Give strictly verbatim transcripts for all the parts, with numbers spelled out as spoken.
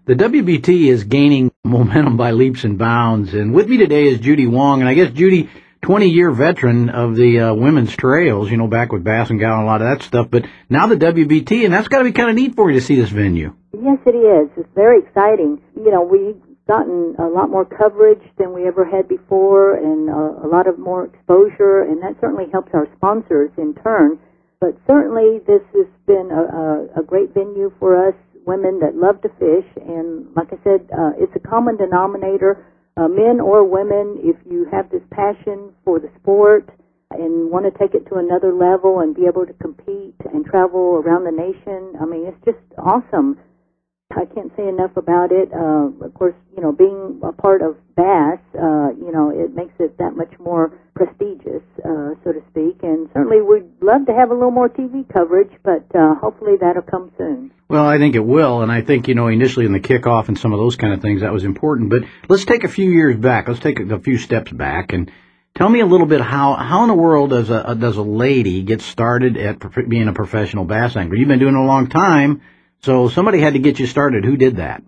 The W B T is gaining momentum by leaps and bounds, and with me today is Judy Wong, and I guess Judy, twenty-year veteran of the uh, women's trails, you know, back with Bass and Gal and a lot of that stuff, but now the W B T, and that's got to be kind of neat for you to see this venue. Yes, it is. It's very exciting. You know, we've gotten a lot more coverage than we ever had before, and uh, a lot of more exposure, and that certainly helps our sponsors in turn. But certainly this has been a, a, a great venue for us women that love to fish, and like I said, uh, it's a common denominator, uh, men or women. If you have this passion for the sport and want to take it to another level and be able to compete and travel around the nation, I mean, it's just awesome. I can't say enough about it. Uh, of course, you know, being a part of Bass, uh, you know, it makes it that much more prestigious, uh, so to speak. And certainly we'd love to have a little more T V coverage, but uh, hopefully that'll come soon. Well, I think it will, and I think, you know, initially in the kickoff and some of those kind of things, that was important. But let's take a few years back. Let's take a, a few steps back and tell me a little bit how, how in the world does a, does a lady get started at prof- being a professional bass angler? You've been doing it a long time. So somebody had to get you started. Who did that?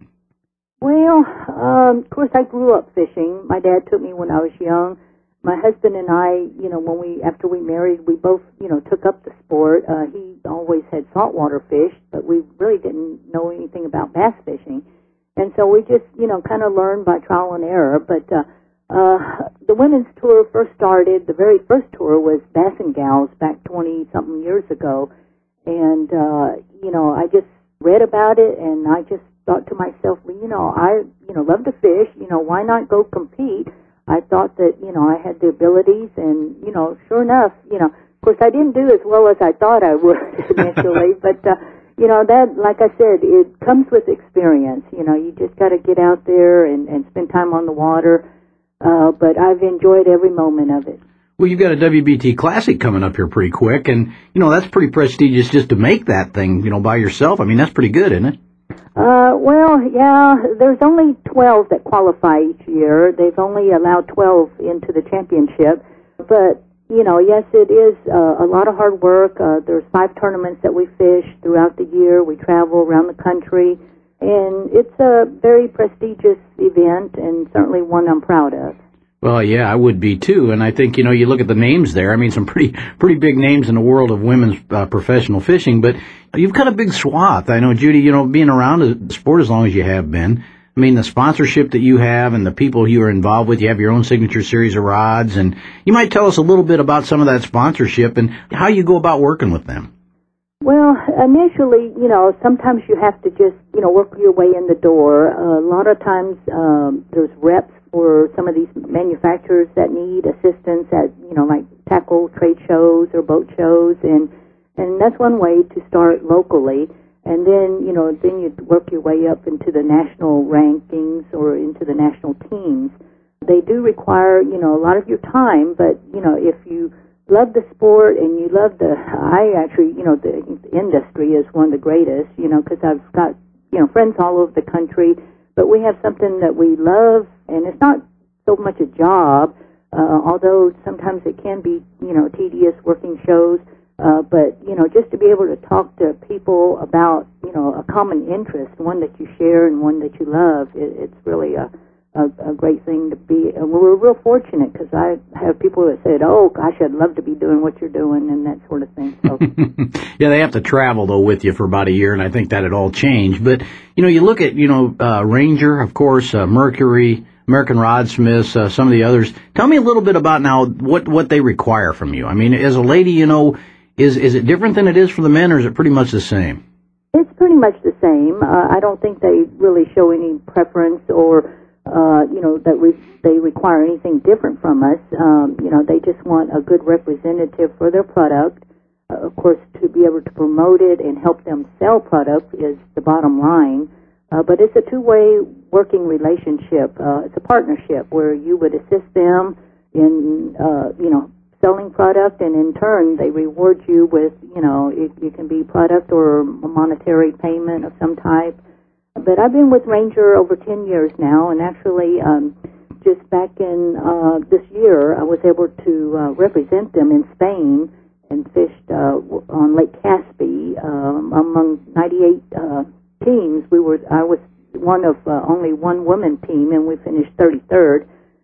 Well, um, of course, I grew up fishing. My dad took me when I was young. My husband and I, you know, when we after we married, we both, you know, took up the sport. Uh, he always had saltwater fish, but we really didn't know anything about bass fishing, and so we just, you know, kind of learned by trial and error. But uh, uh, the women's tour first started. The very first tour was Bass and Gals back twenty something years ago, and uh, you know, I just read about it, and I just thought to myself, well, you know, I, you know, love to fish, you know, why not go compete? I thought that, you know, I had the abilities, and, you know, sure enough, you know, of course I didn't do as well as I thought I would initially, but, uh, you know, that, like I said, it comes with experience. You know, you just got to get out there and, and spend time on the water, uh, but I've enjoyed every moment of it. Well, you've got a W B T Classic coming up here pretty quick, and, you know, that's pretty prestigious just to make that thing, you know, by yourself. I mean, that's pretty good, isn't it? Uh, well, yeah, there's only twelve that qualify each year. They've only allowed twelve into the championship. But, you know, yes, it is uh, a lot of hard work. Uh, there's five tournaments that we fish throughout the year. We travel around the country, and it's a very prestigious event, and certainly one I'm proud of. Well, yeah, I would be too, and I think, you know, you look at the names there, I mean, some pretty pretty big names in the world of women's uh, professional fishing, but you've got a big swath. I know, Judy, you know, being around the sport as long as you have been, I mean, the sponsorship that you have and the people you are involved with, you have your own signature series of rods, and you might tell us a little bit about some of that sponsorship and how you go about working with them. Well, initially, you know, sometimes you have to just, you know, work your way in the door. Uh, a lot of times um, there's reps for some of these manufacturers that need assistance at, you know, like tackle trade shows or boat shows, and and that's one way to start locally. And then, you know, then you work your way up into the national rankings or into the national teams. They do require, you know, a lot of your time, but, you know, if you love the sport and you love the, I actually, you know, the industry is one of the greatest, you know, because I've got, you know, friends all over the country, but we have something that we love, and it's not so much a job, uh, although sometimes it can be, you know, tedious working shows, uh, but, you know, just to be able to talk to people about, you know, a common interest, one that you share and one that you love, it, it's really a, a, a great thing to be, and we're real fortunate because I have people that said, oh, gosh, I'd love to be doing what you're doing and that sort of thing. So. Yeah, they have to travel, though, with you for about a year, and I think that had all changed. But, you know, you look at, you know, uh, Ranger, of course, uh, Mercury, American Rodsmiths, uh, some of the others. Tell me a little bit about now what, what they require from you. I mean, as a lady, you know, is, is it different than it is for the men, or is it pretty much the same? It's pretty much the same. Uh, I don't think they really show any preference or Uh, you know, that we, they require anything different from us. Um, you know, they just want a good representative for their product. Uh, of course, to be able to promote it and help them sell product is the bottom line. Uh, but it's a two-way working relationship. Uh, it's a partnership where you would assist them in, uh, you know, selling product, and in turn they reward you with, you know, it, it can be product or a monetary payment of some type. But I've been with Ranger over ten years now, and actually um, just back in uh, this year I was able to uh, represent them in Spain and fished uh, on Lake Caspi um, among ninety-eight uh, teams. We were I was one of uh, only one woman team, and we finished thirty-third.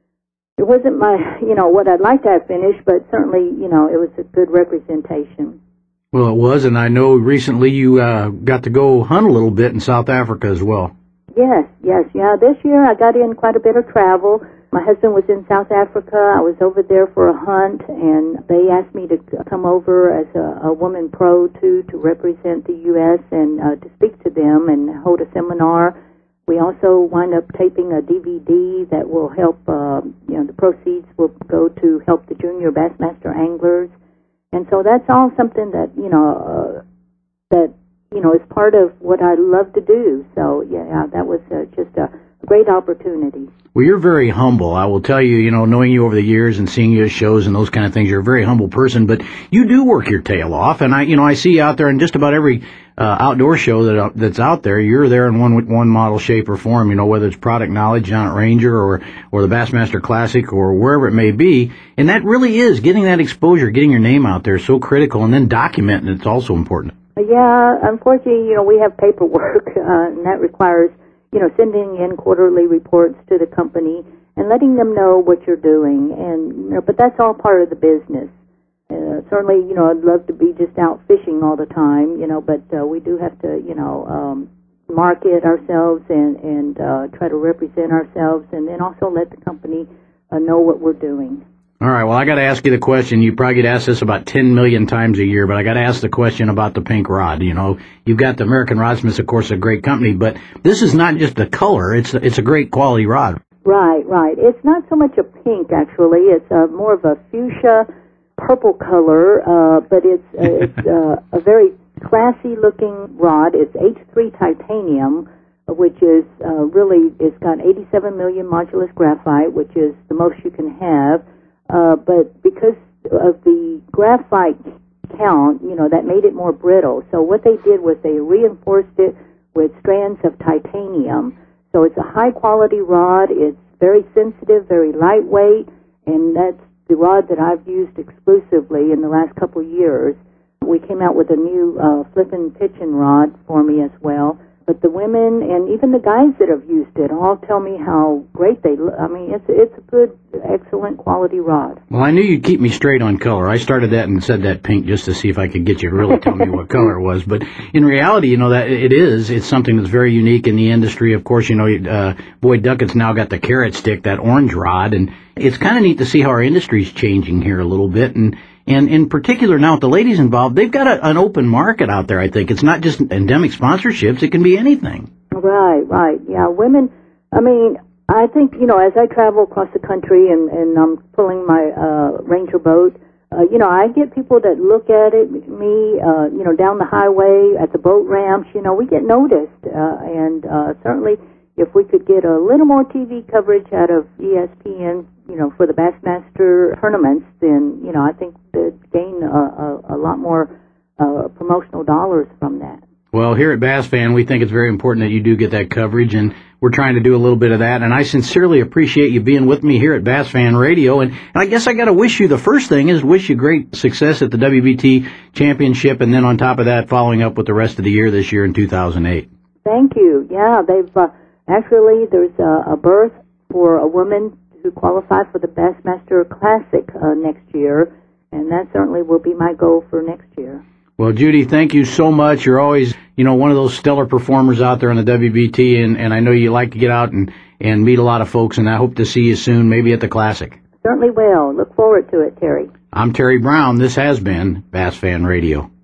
It wasn't my, you know, what I'd like to have finished, but certainly, you know, it was a good representation. Well, it was, and I know recently you uh, got to go hunt a little bit in South Africa as well. Yes, yes, yeah. This year I got in quite a bit of travel. My husband was in South Africa. I was over there for a hunt, and they asked me to come over as a, a woman pro, too, to represent the U S and uh, to speak to them and hold a seminar. We also wind up taping a D V D that will help, uh, you know, the proceeds will go to help the junior Bassmaster anglers. And so that's all something that, you know, uh, that, you know, is part of what I love to do. So, yeah, that was uh, just a great opportunity. Well, you're very humble. I will tell you, you know, knowing you over the years and seeing you at shows and those kind of things, you're a very humble person, but you do work your tail off. And I, you know, I see you out there in just about every uh, outdoor show that that's out there. You're there in one one model, shape, or form, you know, whether it's Product Knowledge, Giant Ranger, or, or the Bassmaster Classic, or wherever it may be. And that really is, getting that exposure, getting your name out there is so critical, and then documenting it's also important. Yeah, unfortunately, you know, we have paperwork, uh, and that requires, you know, sending in quarterly reports to the company and letting them know what you're doing. And, you know, but that's all part of the business. Uh, certainly, you know, I'd love to be just out fishing all the time, you know, but uh, we do have to, you know, um, market ourselves and, and uh, try to represent ourselves, and then also let the company uh, know what we're doing. All right, well, I got to ask you the question. You probably get asked this about ten million times a year, but I got to ask the question about the pink rod. You know, you've got the American Rodsmiths, of course, a great company, but this is not just the color. It's it's a great quality rod. Right, right. It's not so much a pink, actually. It's uh, more of a fuchsia purple color, uh, but it's, uh, it's uh, a very classy-looking rod. It's H three titanium, which is uh, really, it's got eighty-seven million modulus graphite, which is the most you can have. Uh, but because of the graphite count, you know, that made it more brittle. So what they did was they reinforced it with strands of titanium. So it's a high-quality rod. It's very sensitive, very lightweight, and that's the rod that I've used exclusively in the last couple of years. We came out with a new uh, flippin' pitchin' rod for me as well. But the women and even the guys that have used it all tell me how great they look. I mean, it's it's a good, excellent quality rod. Well, I knew you'd keep me straight on color. I started that and said that pink just to see if I could get you to really tell me what color it was. But in reality, you know, that it is. It's something that's very unique in the industry. Of course, you know, uh, Boyd Duckett's now got the carrot stick, that orange rod, and it's kind of neat to see how our industry's changing here a little bit. And And in particular, now with the ladies involved, they've got a, an open market out there, I think. It's not just endemic sponsorships. It can be anything. Right, right. Yeah, women, I mean, I think, you know, as I travel across the country and, and I'm pulling my uh, Ranger boat, uh, you know, I get people that look at it, me, uh, you know, down the highway, at the boat ramps, you know, we get noticed. Uh, and uh, certainly if we could get a little more T V coverage out of E S P N, you know, for the Bassmaster tournaments, then, you know, I think they'd gain a, a, a lot more uh, promotional dollars from that. Well, here at Bass Fan, we think it's very important that you do get that coverage, and we're trying to do a little bit of that. And I sincerely appreciate you being with me here at Bass Fan Radio. And, and I guess I got to wish you, the first thing is wish you great success at the W B T Championship, and then on top of that, following up with the rest of the year this year in two thousand eight. Thank you. Yeah, they've uh, actually, there's a, a berth for a woman who qualify for the Bassmaster Classic uh, next year, and that certainly will be my goal for next year. Well, Judy, thank you so much. You're always, you know, one of those stellar performers out there on the W B T, and, and I know you like to get out and, and meet a lot of folks, and I hope to see you soon, maybe at the Classic. Certainly will. Look forward to it, Terry. I'm Terry Brown. This has been Bass Fan Radio.